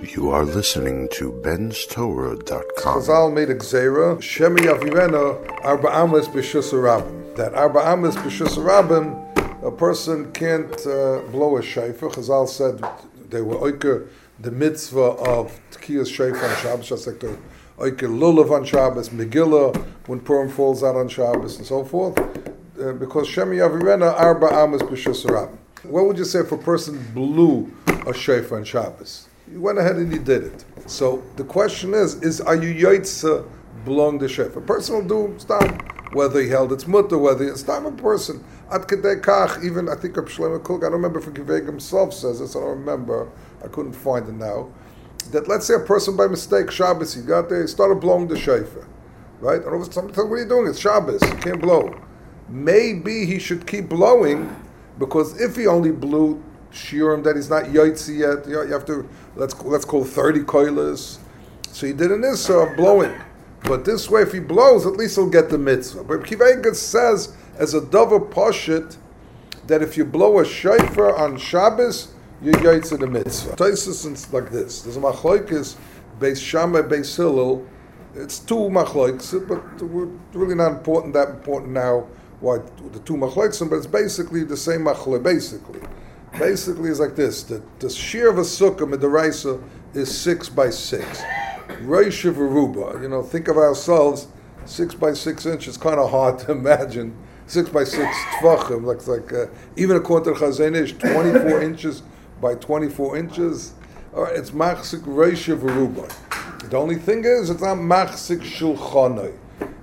You are listening to benstorah.com. Chazal made a gzeira, Shemi Yavirena, Arba Amas B'Shus Rabim. That Arba Amas B'Shus Rabim, a person can't blow a shofar. Chazal said they were oiker the mitzvah of Tkiyas shofar on Shabbos, just like the oiker lulav on Shabbos, Megillah, when Purim falls out on Shabbos, and so forth. Because Shemi Yavirena, Arba Amas B'Shus Rabim. What would you say if a person blew a shofar on Shabbos? You went ahead and you did it. So the question is are you yoitza blowing the shofar? A person will do stam, whether he held its mutter, whether it's stam a person. Ad kedei kach, even I think Reb Shlomo Kulk, I don't remember if Giveg himself says this, I don't remember, I couldn't find it now, that let's say a person by mistake, Shabbos, he got there, he started blowing the shofar, right? And all of a sudden, what are you doing? It's Shabbos, you can't blow. Maybe he should keep blowing, because if he only blew shiurim that he's not yoitzi yet, you have to, let's call 30 koilas. So he did an issa of blowing. But this way, if he blows, at least he'll get the mitzvah. But Kivega says, as a dover poshit, that if you blow a shofar on Shabbos, you're yoitzi the mitzvah. Taisus is like this. There's a machlokes, Beis Shammai, Beis Hillel. It's two machlokes, but really not that important now, why the two machlokes, but it's basically the same machlok, basically. Basically, it's like this: the shear of a sukkah midaraisa is 6 by 6. Reish v'ruba. Think of ourselves 6 by 6 inches. Kind of hard to imagine 6 by 6 tvachim. Like even according to Chazon Ish, 24 inches by 24 inches. All right, it's machzik reish v'ruba. The only thing is, it's not machzik shulchanoi.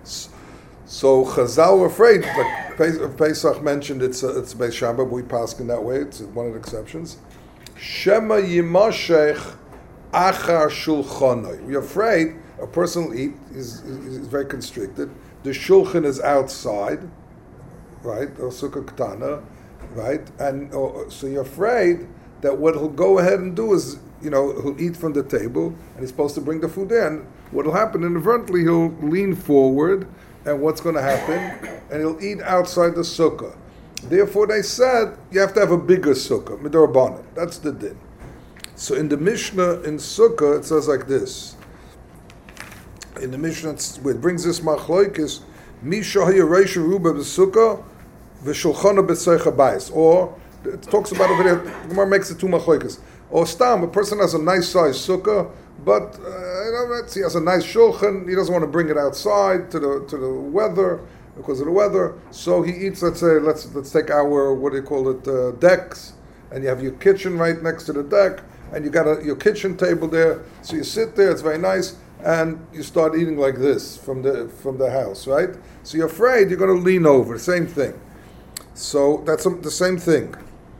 So Chazal were afraid, like Pesach mentioned, it's Beis Shammai, but we pass in that way. It's one of the exceptions. Shema yimashech achar shulchanoi. We're afraid a person will eat. Is very constricted. The shulchan is outside, right? Or sukkah ketana, right? And so you're afraid that what he'll go ahead and do is, he'll eat from the table, and he's supposed to bring the food in. What'll happen inadvertently, he'll lean forward. And what's going to happen? And he'll eat outside the sukkah. Therefore, they said you have to have a bigger sukkah, midrabanan. That's the din. So in the Mishnah in sukkah, it says like this. In the Mishnah, it brings this machlokes: Misha hayreisha ruba b'sukkah v'shulchana b'tzeicha bayis. Or it talks about over there. The Gemara makes it two machlokes. Or stam, a person has a nice size sukkah, but he has a nice shulchan. He doesn't want to bring it outside to the weather because of the weather. So he eats. Let's say let's take our decks, and you have your kitchen right next to the deck, and you got your kitchen table there. So you sit there. It's very nice, and you start eating like this from the house, right? So you're afraid you're going to lean over. Same thing. So that's the same thing.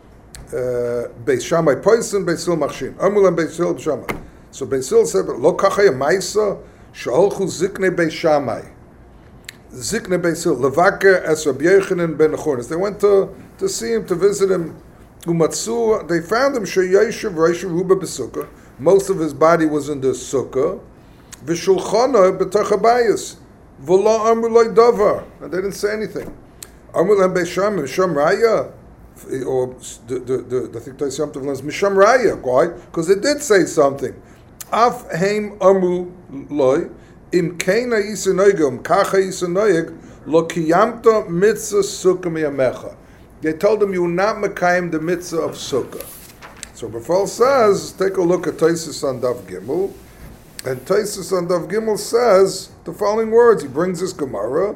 Beis Shammai poison, Beis Hillel machshin. Amulam Beis Hillel Shammai. So Beis Hillel said, "Lo kachaya ma'isa sheholchu ziknei Beis Shammai, ziknei Beis Hillel levaker es Rabbi Yochanan ben Chornis." They went to see him, to visit him. Umatzu, they found him sheyeshiv reish ruba b'sukkah. Most of his body was in the sukkah. V'shulchana b'tach habayis. V'lo amru loy davar. And they didn't say anything. Amru lehem Beis Shammai misham raya. Or I think they something was misham raya. Why? Because they did say something. Af heim amu loy im keina isenoigum kacha isenoig lo kiyamta mitzvah sukkah miyamecha. They told him you will not mekayim the mitzvah of sukkah. So Befal says, take a look at Taisus on Daf Gimel, and Taisus on Daf Gimel says the following words. He brings this Gemara: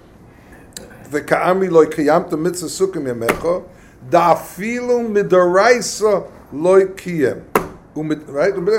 v'ka'ami loy kiyamta mitzvah sukkah miyamecha da'afilu midaraisa loy kiyem. Right? Not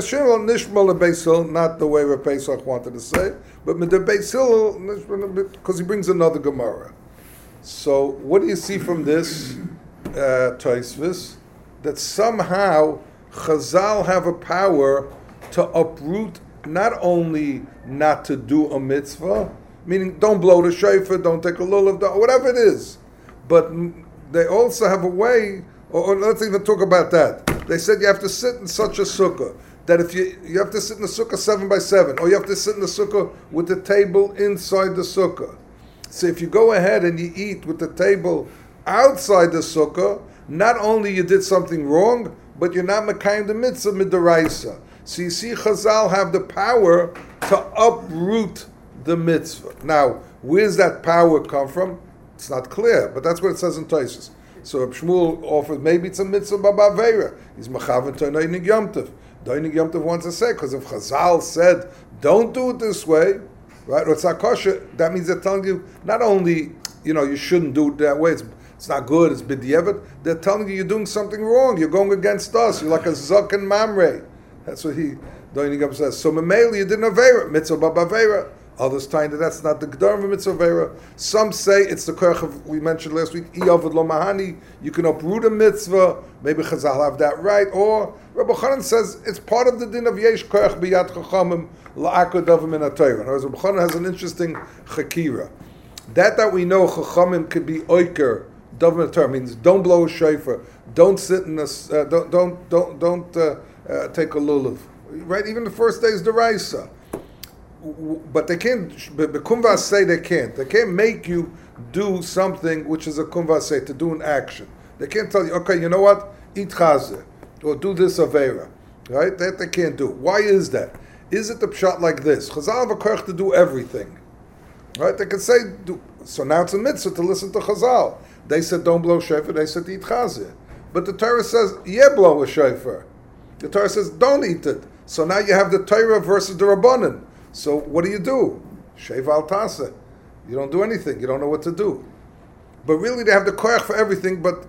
the way Reb Pesach wanted to say, but the Beis Hillel, because he brings another Gemara. So what do you see from this, Tosfos? That somehow Chazal have a power to uproot not only not to do a mitzvah, meaning don't blow the shofar, don't take a lulav, whatever it is, but they also have a way, or let's even talk about that. They said you have to sit in such a sukkah, that if you have to sit in the sukkah 7 by 7, or you have to sit in the sukkah with the table inside the sukkah. So if you go ahead and you eat with the table outside the sukkah, not only you did something wrong, but you're not mekayim the mitzvah midaraisa. So you see, Chazal have the power to uproot the mitzvah. Now, where's that power come from? It's not clear, but that's what it says in Tosfos. So Reb Shmuel offers, maybe it's a mitzvah b'Aveira. He's mechaven to Doinig Yom Tov. Doinig Yom Tov wants to say, because if Chazal said, don't do it this way, right? Or it's not kosher, that means they're telling you, not only, you shouldn't do it that way, it's not good, it's b'diavad, they're telling you you're doing something wrong, you're going against us, you're like a Zok and Mamre. That's what Doinig Yom says. So Memele, you didn't Aveira, mitzvah b'Aveira. Others find that that's not the Gedar of Mitzvah Vera. Some say it's the Koach of, we mentioned last week, Iyavad Lo Mahani. You can uproot a mitzvah. Maybe Chazal have that right. Or Rabbi Chanan says it's part of the din of Yesh Koach B'Yad Chachamim La'akod Davim Min HaTorah. In other words, Rabbi Chanan has an interesting chakira. That we know Chachamim could be Oiker Davim Min HaTorah means don't blow a shofar, don't sit in a, don't take a lulav. Right? Even the first day is the Raisa. But they can't, the kumvas say they can't. They can't make you do something which is a kumvas say, to do an action. They can't tell you, okay, you know what? Eat chazeh, or do this avera. Right? That they can't do. Why is that? Is it the pshat like this? Chazal have a koach to do everything. Right? They can say, so now it's a mitzvah to listen to Chazal. They said don't blow shofar, they said eat chazeh. But the Torah says, yeah, blow a shofar. The Torah says don't eat it. So now you have the Torah versus the Rabbanan. So what do? Sheva al tasa. You don't do anything. You don't know what to do. But really, they have the koyach for everything. But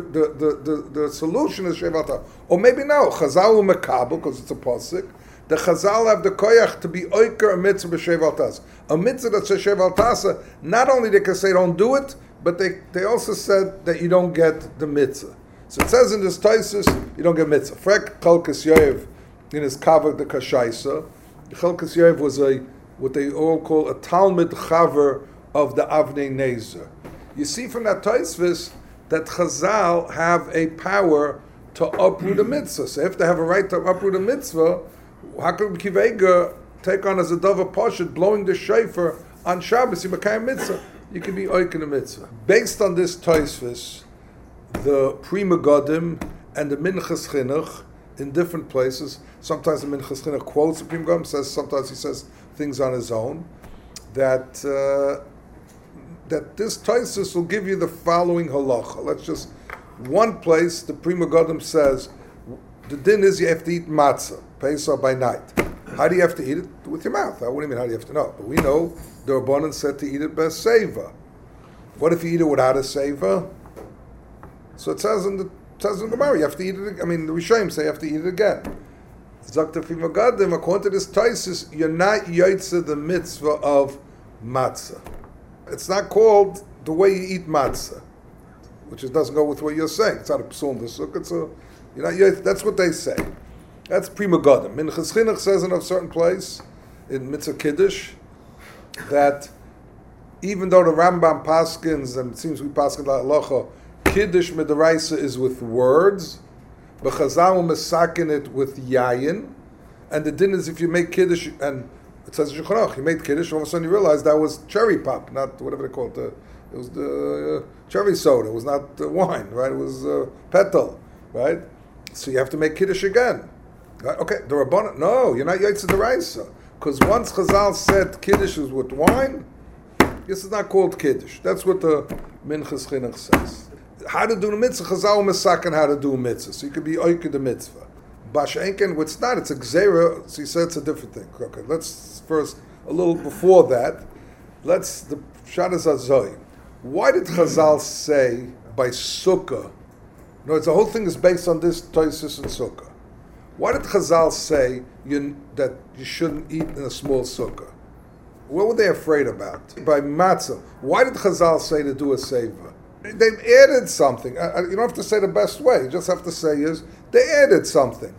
the solution is sheva al tasa. Or maybe no. Chazal mekabel because it's a pasuk. The Chazal have the koyach to be oiker a mitzvah b'sheva al tasa. A mitzvah that says sheva al tasa. Not only they can say don't do it, but they also said that you don't get the mitzvah. So it says in this Tosfos you don't get mitzvah. Frek Chalkas Yoev in his kavod the kashaisa. Chalkas Yoev was what they all call a Talmud Chaver of the Avnei Nezer. You see from that Tosfos that Chazal have a power to uproot a mitzvah. So if they have a right to uproot a mitzvah, how could Kivega take on as a Dava Poshet blowing the shofar on Shabbos? You make a mitzvah. You can be oikin a mitzvah. Based on this Tosfos, the Pri Megadim and the Minchas Chinuch in different places. Sometimes the Minchas Chinuch quotes the Pri Megadim, sometimes he says things on his own. That this Tosfos will give you the following halacha. Let's just one place the Pri Megadim says the din is you have to eat matzah, Pesach by night. How do you have to eat it? With your mouth. What do you mean? How do you have to know? But we know the Rabbanan said to eat it by seva. What if you eat it without a seva? So it says in the Gemara, you have to eat it. I mean, the Rishonim say you have to eat it again. Zakta Pri Megadim, according to this Tosfos, you're not yotze the mitzvah of matzah. It's not called the way you eat matzah, which doesn't go with what you're saying. It's not a psul d'suk. It's a, you're not yotze. That's what they say. That's Pri Megadim. Minchas Chinuch says in a certain place in Mitzvah Kiddush that even though the Rambam paskins, and it seems we paskin la halacha, Kiddush Midaraisa is with words, but Chazal mesakin it with yayin, and the din is if you make Kiddush, and it says in Shulchan Aruch, you made Kiddush, all of a sudden you realize that was cherry pop, not whatever they call it, it was the cherry soda, it was not wine, right? It was petal, right? So you have to make Kiddush again. Right? Okay, the Rabbanan, no, you're not Yotze D'Oraisa, because once Chazal said Kiddush is with wine, this is not called Kiddush. That's what the Minchas Chinuch says. How to do the mitzvah, Chazal Mesaken how to do a mitzvah. So you could be oike the mitzvah. Bashenken, what's not, it's a gzera, so he said it's a different thing. Okay, let's first, a little before that, the Shadas Azoy. Why did Chazal say by Sukkah? No, the whole thing is based on this Tosfos and Sukkah. Why did Chazal say that you shouldn't eat in a small Sukkah? What were they afraid about? By matzah. Why did Chazal say to do a seva? They've added something. You don't have to say the best way. You just have to say is they added something.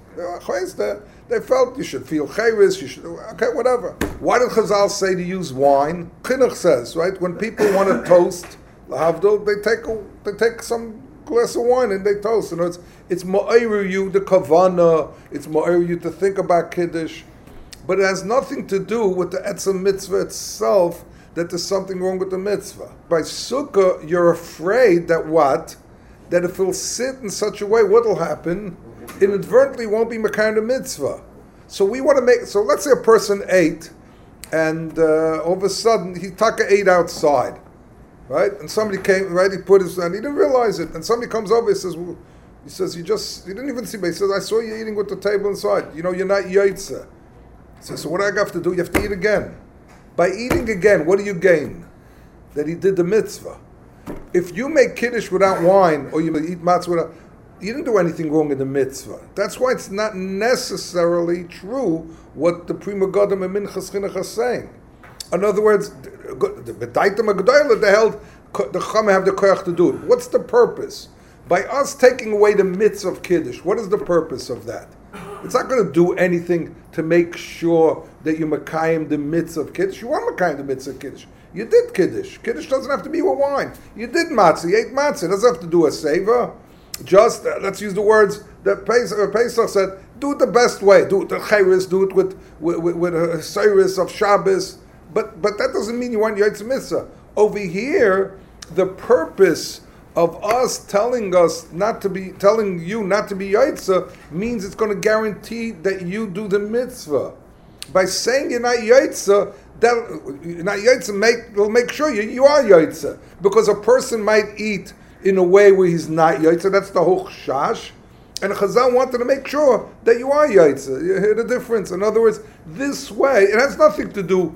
They felt you should feel chayris. You should whatever. Why did Chazal say to use wine? Chinuch says right when people want to toast lahavdil, they take some glass of wine and they toast. It's ma'ayru you the kavana. It's ma'ayru you to think about kiddush, but it has nothing to do with the etzem mitzvah itself. That there's something wrong with the mitzvah. By sukkah, you're afraid that what? That if it'll sit in such a way, what will happen? Inadvertently won't be mekayim the mitzvah. So we want to make. So let's say a person ate, and all of a sudden he ate outside, right? And somebody came, right? He put his, and he didn't realize it. And somebody comes over. He says, well, you didn't even see me. He says, I saw you eating with the table inside. You're not yaitza. He says, so what do I have to do? You have to eat again. By eating again, what do you gain? That he did the mitzvah. If you make kiddush without wine, or you eat matzah without, you didn't do anything wrong in the mitzvah. That's why it's not necessarily true what the Prima Godim and Minchas Chinuch are saying. In other words, the B'daitim HaGedolah, they held the Chacham have the koyach to do it. What's the purpose? By us taking away the mitzvah of kiddush, what is the purpose of that? It's not going to do anything to make sure that you makayim the mitzvah of kiddush. You are makayim the mitzvah of kiddush. You did kiddush. Kiddush doesn't have to be with wine. You did matzah. You ate matzah. It doesn't have to do a seva. Just, let's use the words that Pesach said, do it the best way. Do it the chayris, do it with a seiris of Shabbos. But that doesn't mean you want yaitz mitzvah. Over here, the purpose of us telling you not to be yaitza means it's going to guarantee that you do the mitzvah. By saying you're not yaitza, will make sure you are yaitza. Because a person might eat in a way where he's not yaitza. That's the whole chash. And Chazal wanted to make sure that you are yaitza. You hear the difference? In other words, this way, it has nothing to do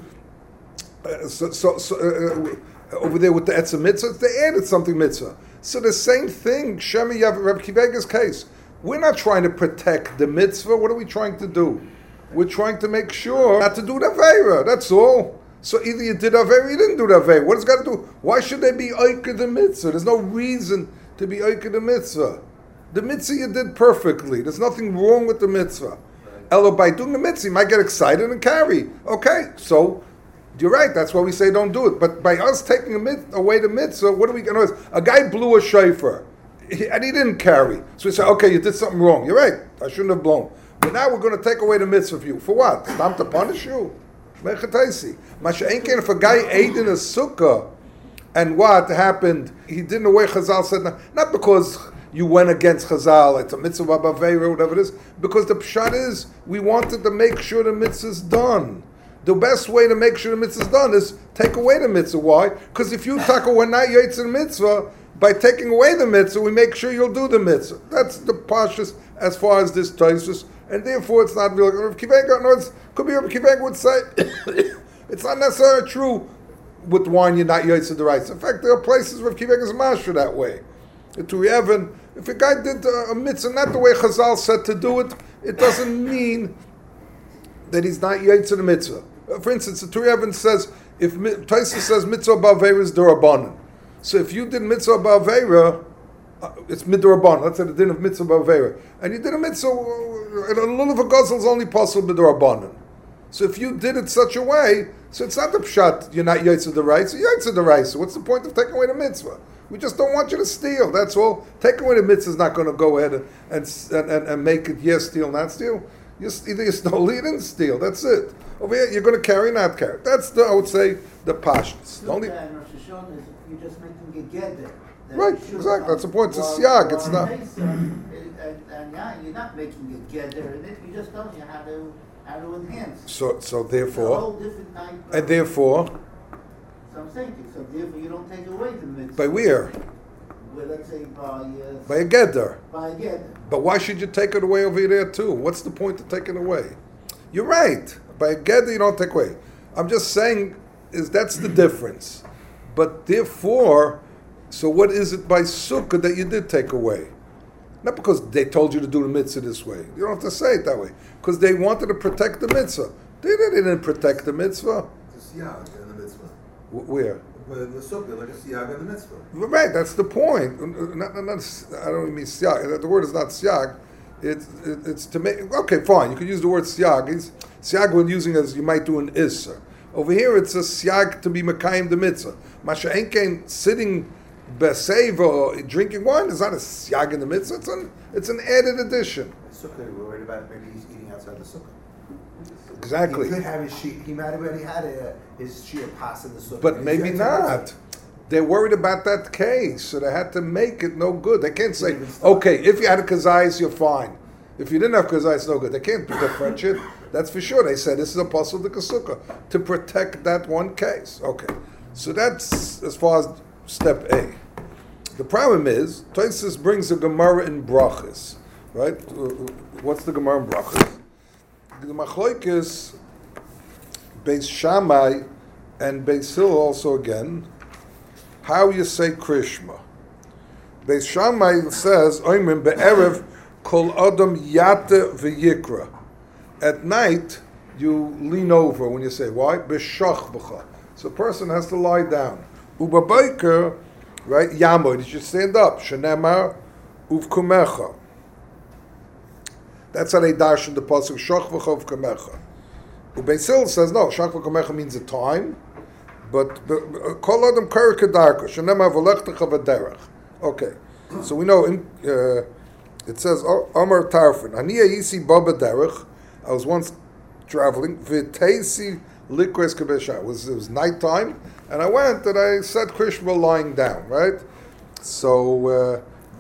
over there with the etzah mitzvah. They added something mitzvah. So the same thing, Shemi Yav, Reb Kivega's case. We're not trying to protect the mitzvah. What are we trying to do? We're trying to make sure not to do the Aveira. That's all. So either you did Aveira or you didn't do the Aveira. What does it got to do? Why should they be Oiked the mitzvah? There's no reason to be Oiked the mitzvah. The mitzvah you did perfectly. There's nothing wrong with the mitzvah. Elo, by doing the mitzvah, you might get excited and carry. Okay, so you're right. That's why we say don't do it. But by us taking away the mitzvah, what are we going to do? A guy blew a shofar, and he didn't carry. So we say, okay, you did something wrong. You're right. I shouldn't have blown. But now we're going to take away the mitzvah for you. For what? Time to punish you? If a guy ate in a sukkah, and what happened? He didn't know where Chazal said, not because you went against Chazal, it's a mitzvah b'aveira, whatever it is, because the pshat is, we wanted to make sure the mitzvah is done. The best way to make sure the mitzvah is done is take away the mitzvah. Why? Because if you take away not yaitz the mitzvah, by taking away the mitzvah, we make sure you'll do the mitzvah. That's the pashtus as far as this Tosfos, and therefore it's not real. Rav Kivenga, no, could be Rav Kivenga would say it's not necessarily true with wine you're not yaitz the rights. In fact, there are places where Rav Kivenga's mashra that way. To Evan, if a guy did a mitzvah not the way Chazal said to do it, it doesn't mean that he's not yaitz the mitzvah. For instance, the Turi Evan says, if Taisa says mitzvah ba'aveira is derabanan. So if you did mitzvah ba'aveira, it's midrabanan. Let's say the din of mitzvah ba'aveira. And you did a mitzvah, and a lulav of is only possible midrabanan. So if you did it such a way, so it's not the pshat, you're not yaitz the right, so yaitz the right. So what's the point of taking away the mitzvah? We just don't want you to steal, that's all. Taking away the mitzvah is not going to go ahead and make it yes, steal, not steal. Either you stole or you didn't steal, that's it. Over here, you're going to carry, not carry. That's, I would say, the pashtus. The only Rosh Hashanah is you're just making a gather. Right, exactly. That's the point. It's a siag. It's not. And yeah, you're not making a gather in it. You're just telling you how to enhance. So therefore. It's a whole different type. And therefore. So I'm saying, so therefore you don't take away the mitzvah. By where? Well, let's say by a gather. By a gather. But why should you take it away over there too? What's the point of taking it away? You're right. By a gather, you don't take away. I'm just saying, that's the difference. But therefore, so what is it by sukkah that you did take away? Not because they told you to do the mitzvah this way. You don't have to say it that way. Because they wanted to protect the mitzvah. They didn't protect the mitzvah. It's a siyag in the mitzvah. Where? In the sukkah, like a siyag in the mitzvah. Right, that's the point. I don't mean siyag. The word is not siyag. It's to make. Okay, fine. You could use the word siyag. Siyag we're using as you might do an isser. Over here, it's a siyag to be mekayim the mitzvah. Masha enkein sitting beseva or drinking wine is not a siyag in the mitzvah. It's an added addition. Sukkah, we're worried about maybe he's eating outside the sukkah. Exactly. He could have his sheep. He might have already had his shear pass in the sukkah. But maybe not. They're worried about that case, so they had to make it no good. They can't say, okay, if you had a kazayas, you're fine. If you didn't have kazai, it's no good. They can't differentiate. That's for sure. They said this is a puzzle to kasukah to protect that one case. Okay, so that's as far as step A. The problem is Tosfos brings a Gemara in brachas, right? What's the Gemara in brachas? The machlokes Beis Shammai and Beis Hillel also again. How you say Krishma? Beis Shammai says Oimrim be'erev kol adam yate v'yikra. At night you lean over when you say why b'shach b'cha. So a person has to lie down. U'babayker, right? Yamod, you should stand up. Shenemar uvkumecha. That's how they dash in the pasuk shach v'cha uvkumecha. Beis Hillel says no. Shach v'kumecha means a time, but kol adam kari kedarka. Shenemar v'lechtecha v'derech. Okay, so we know it says Amar Tarfin Aniya Yisi Baba Derech. I was once traveling. V'teisi likres kabesha. It was nighttime, and I went and I said Krishma lying down. Right. So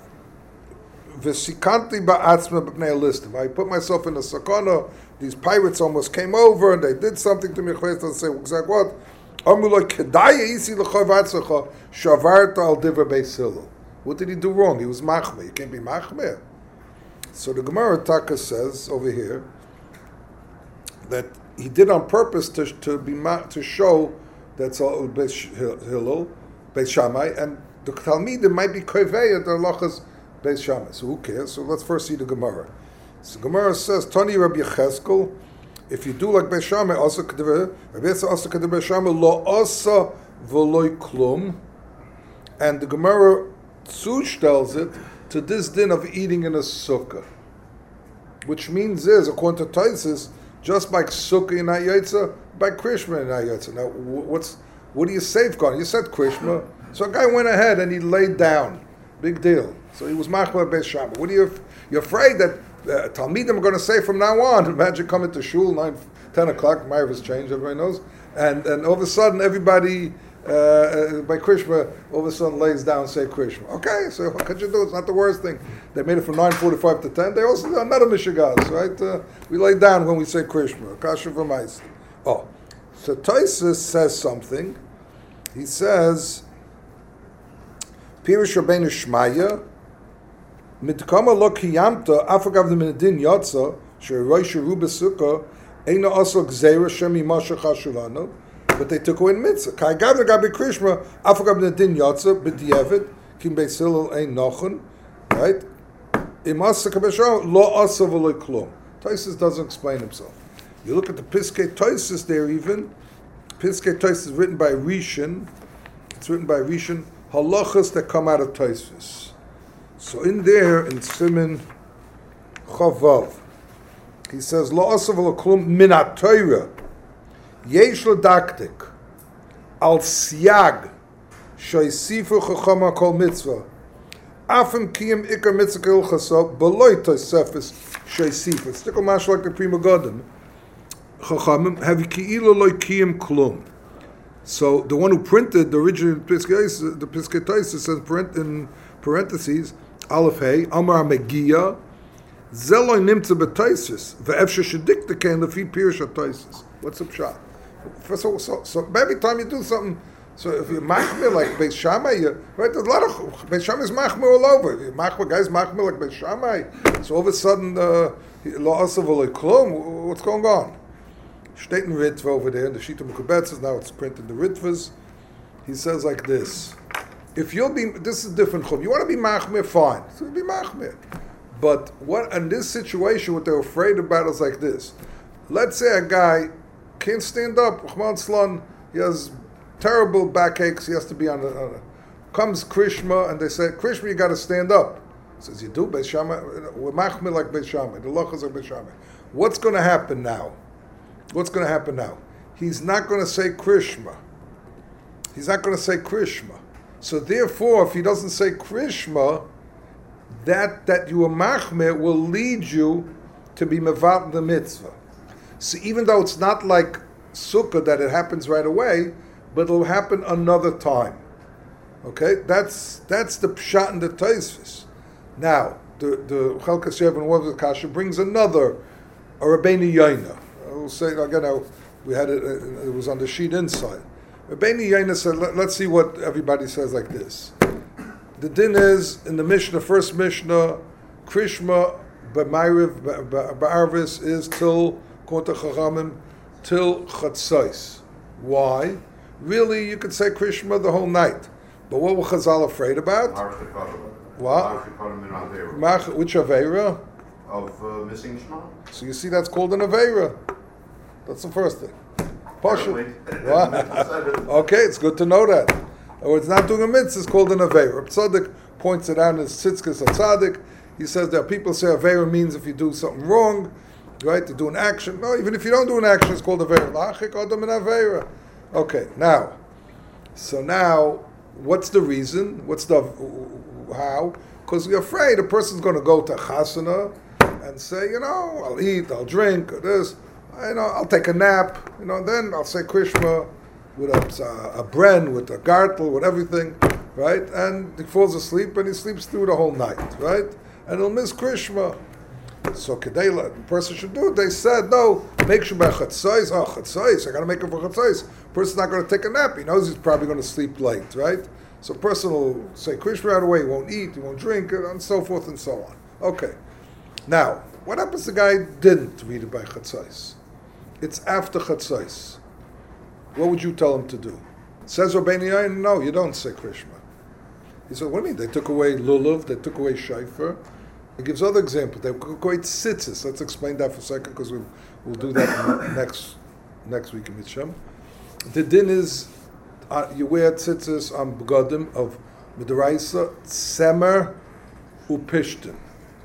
v'sikanti ba'atzma b'pnei listim. I put myself in a sakana. These pirates almost came over and they did something to me. I say exact what. Amulay kedaya Yisi l'chavatzcha shavarta al divrei Beis Hillel. What did he do wrong? He was machmir. You can't be machmir. So the Gemara Taka says over here that he did on purpose to show that's all Beis Hillel, Beis Shammai, and the Talmidim might be koveya the halachas Beis Shammai. So who cares? So let's first see the Gemara. So Gemara says Tani Rabbi Yecheskel, if you do like Beis Shammai, also kedivre Rabbi Yecheskel also kedivre Beis Shammai lo asa v'loy klum, and the Gemara Tzush tells it to this din of eating in a sukkah, which means is, according to Tosfos, just by sukkah in Hayotza, by Krishma in Hayotza. Now, what do you safeguard? You said Krishma, so a guy went ahead and he laid down. Big deal. So he was machmir Beis Shammai. What are you're afraid that Talmidim are going to say from now on? Imagine coming to shul 10 o'clock. Ma'ariv has changed. Everybody knows, and all of a sudden everybody. By Krishma, all of a sudden lays down and say Krishma. Okay, so what could you do? It's not the worst thing. They made it from 9:45 to 10. They also do another Mishigas, right? We lay down when we say Krishma. Kasha v'mais. Oh, so Tosfos says something. He says, Pirush Rabbeinu Shmaya, Mitkama lo kiyamta afagav the minadin yotza she'roishu rubasukah eina also gzeira shemi masha chashulano. But they took away the mitzvah. Kai gavna gabi Krishma afagav minadin yotza b'diavad kim Beis Hillel ein nochun, right? Imasa kabeshah lo asa v'lo klum. Tosfos doesn't explain himself. You look at the Piskei Tosfos there even. Piskei Tosfos is written by Rishon. It's written by Rishon. Halachas that come out of Tosfos. So in there, in Siman Chavav, he says, Lo asav lo klum min ha-Torah, yesh ledaktik, al siyag, shoysifu chachama kol mitzvah, afim kiyim ikar mitzvah ilchaso, beloy tosefes shoysifu. It's still much like the Prima Godim. Chachamim, have ki'ilu loy kiyim klum. So the one who printed the original Piskei, the Piskei Tosfos says in parentheses, Aleph Hey, Amar Megia, Zeloy Nimtza B'Tosfos, Ve'efshe Shedikta Kein Lefi Pirush HaTosfos. What's the pshat? First of all, so every time you do something, so if you're machmir like Beis Shammai, right? There's a lot of Beis Shammai is machmir all over. If you're machmir, guys machmir like Beis Shammai, so all of a sudden, lo asav v'lo klum. What's going on? Steht in Ritva over there in the Shita Mekubetzes, now it's printed in the Ritvas. He says like this: if you'll be, this is different chum. You want to be machmir, fine. So be machmir. But what in this situation, what they're afraid about is like this. Let's say a guy can't stand up. Rahman Slan, he has terrible backaches. He has to be on a comes Krishma, and they say, Krishma, you got to stand up. He says, you do Beis Shammai. We're machmir like Beis Shammai. The lachas are Beis Shammai. What's going to happen now? What's going to happen now? He's not going to say Krishma. He's not going to say Krishma. So therefore, if he doesn't say Krishma, that you are machmir will lead you to be mevat the mitzvah. So even though it's not like sukkah that it happens right away, but it'll happen another time. Okay, that's the pshat in the Tosfos. Now, the Chelkas Shev and Wav Kasha brings another, a Rabbeinu Yaina. I will say again, we had it was on the sheet inside. Rabbeinu Yaina said, let's see what everybody says like this. The din is, in the Mishnah, first Mishnah, Krishma b'mayriv ba'arvis is till Kota Chachamim, till Chatzos. Why? Really, you could say Krishma the whole night. But what were Chazal afraid about? What? Which Aveira? Of missing Shema. So you see that's called an Aveira. That's the first thing. Okay, it's good to know that. Or it's not doing a mitzvah, it's called an Aveira. Tzaddik points it out in his Tzidkes HaTzadik. He says that people say Aveira means if you do something wrong, right, to do an action. No, even if you don't do an action, it's called Aveira. La'achik adam in Aveira. Okay, now, what's the reason? How? Because we're afraid a person's going to go to chasana and say, I'll eat, I'll drink, or this, I'll take a nap, then I'll say Krishma with a bren, with a gartel, with everything, right? And he falls asleep and he sleeps through the whole night, right? And he'll miss Krishma. So Kedela, the person should do it. They said, no, make sure by Chatzos. Oh, Chatzos, I got to make it for Chatzos. Person's not going to take a nap. He knows he's probably going to sleep late, right? So a person will say Krishma right away. He won't eat, he won't drink, and so forth and so on. Okay. Now, what happens if the guy didn't read it by Chatzos? It's after Chatzos. What would you tell him to do? Says Rabbeinu Yain, no, you don't say Krishma. He said, what do you mean? They took away Lulav, they took away Shaifer. He gives other examples. They took away Tzitzis. Let's explain that for a second because we'll do that next week in Mitzvah. The din is you wear Tzitzis on Begadim of Midaraisa, Tzemer, Upishtin,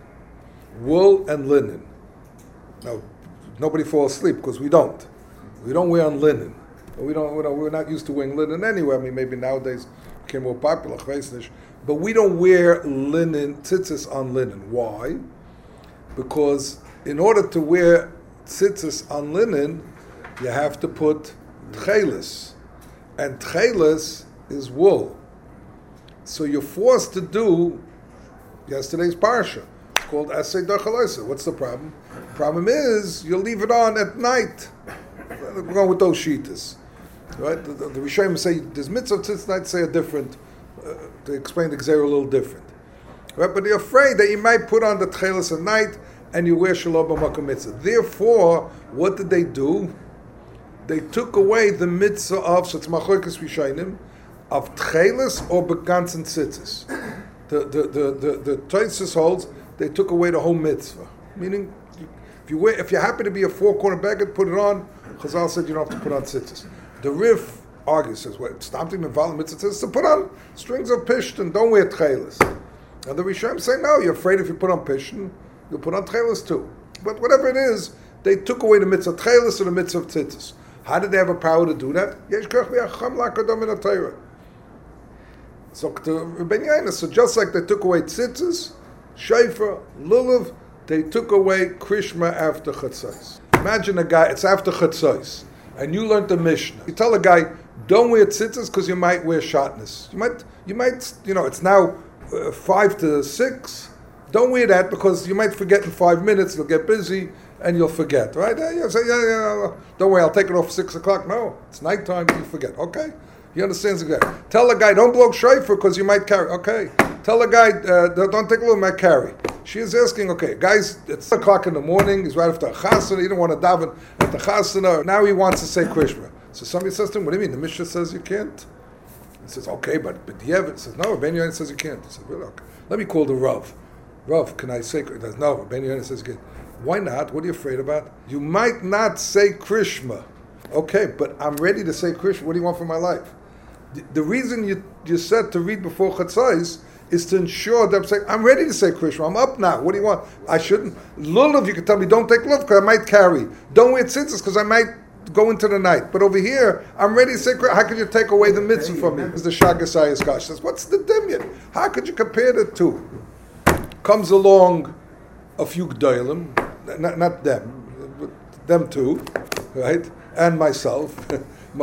wool and linen. Now, nobody falls asleep because we don't. We don't wear on linen. We're not used to wearing linen anyway. I mean, maybe nowadays it became more popular, but we don't wear linen, tzitzis on linen. Why? Because in order to wear tzitzis on linen, you have to put tchelis. And tchelis is wool. So you're forced to do yesterday's parsha. It's called Asay Dachalaisa. What's the problem? The problem is you leave it on at night. We're going with those shitas. Right? The Rishonim say there's mitzvah tzitzis night say a different. To explain the Gzeira a little different. Right? But they're afraid that you might put on the tchelis at night and you wear shalom b'makom mitzvah. Therefore, what did they do? They took away the mitzvah of so it's machlokes Rishonim of tchelis or beganzen tzitzis. The Tosfos holds they took away the whole mitzvah. Meaning, if you happen to be a four-corner baguette, put it on. Chazal said you don't have to put on tzitzis. The Rif argues, says, it's not even valid mitzvah to put on strings of pishtin, don't wear tchelis. And the Rishonim say, no, you're afraid if you put on pishtin, you'll put on tchelis too. But whatever it is, they took away the mitzvah tchelis or the mitzvah tzitzis. How did they have a power to do that? So Rabbeinu Yaina, so just like they took away tzitzis, shayfer, lulav, they took away krishma after chatzos. Imagine a guy, it's after chatzos, and you learned the Mishnah. You tell a guy, don't wear tzitzis because you might wear shotness. You might, it's now 5 to 6. Don't wear that because you might forget in 5 minutes. You'll get busy and you'll forget, right? You say, don't worry, I'll take it off 6 o'clock. No, it's nighttime. You forget. Okay, he understands exactly. Tell a guy, don't blow shofar because you might carry. Okay, tell a guy, don't take a little, might carry. She is asking, okay, guys, it's 6 o'clock in the morning. He's right after a chasana. He don't want to daven at the chasana. Now he wants to say Krishma. So somebody says to him, what do you mean? The Mishnah says you can't. He says, okay, but the Yevet says, no, Rabbeinu Yaina says you can't. He says, well, okay. Let me call the Rav. Rav, can I say Krishma? No, Rabbeinu Yaina says you can't. Why not? What are you afraid about? You might not say Krishma. Okay, but I'm ready to say Krishma. What do you want from my life? The reason you said to read before Chatzos is to ensure that I'm saying, I'm ready to say Krishma. I'm up now. What do you want? I shouldn't. Lulav, you can tell me, don't take lulav because I might carry. Don't wear tzitzis because I might go into the night. But over here, I'm ready to say, how could you take away the mitzvah from me? As the Shagasai Iskash says, what's the dimyan? How could you compare the two? Comes along a few g'daylim, not them, but them too, right? And myself,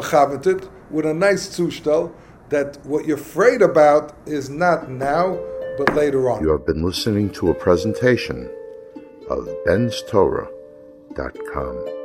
machavetit, with a nice zushtel, that what you're afraid about is not now, but later on. You have been listening to a presentation of benstorah.com.